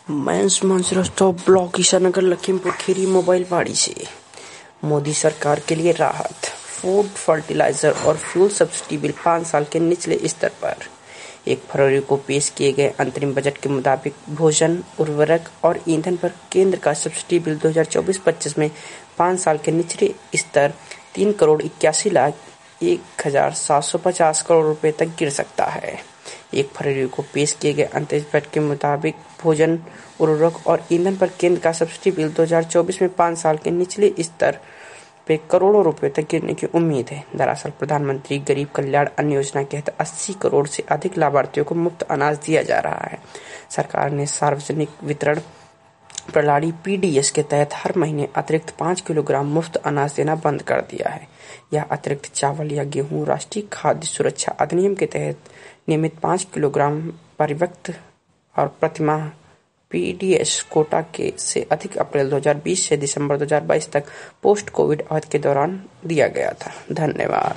Mains मंसरस्टॉप block Ishanagar Lakhimpur Kheri mobile वाड़ी से मोदी सरकार के लिए राहत। फूड, फर्टिलाइजर और फ्यूल सब्सिडी बिल 5 साल के निचले स्तर पर। 1 फरवरी को पेश किए गए अंतरिम बजट के मुताबिक भोजन, उर्वरक और ईंधन पर केंद्र का सब्सिडी बिल 2024-25 में 5 साल के निचले स्तर 3,81,01,750 करोड़ रुपए तक गिर सकता है। 1 फरवरी को पेश किए गए अंतरिम बजट के मुताबिक भोजन, उर्वरक और ईंधन पर केंद्र का सब्सिडी बिल 2024 में 5 साल के निचले स्तर पे करोड़ों रुपए तक गिरने की उम्मीद है। दरअसल प्रधानमंत्री गरीब कल्याण अन्न योजना के तहत 80 करोड़ से अधिक लाभार्थियों को मुफ्त अनाज दिया जा रहा है। सरकार ने सार्वजनिक वितरण प्रणाली (पीडीएस) के तहत हर महीने अतिरिक्त 5 किलोग्राम मुफ्त अनाज देना बंद कर दिया है। यह अतिरिक्त चावल या गेहूं राष्ट्रीय खाद्य सुरक्षा अधिनियम के तहत नियमित 5 किलोग्राम परिव्यक्त और प्रतिमाह पीडीएस कोटा के से अधिक अप्रैल 2020 से दिसंबर 2022 तक पोस्ट कोविड अवधि के दौरान दिया गया था। धन्यवाद।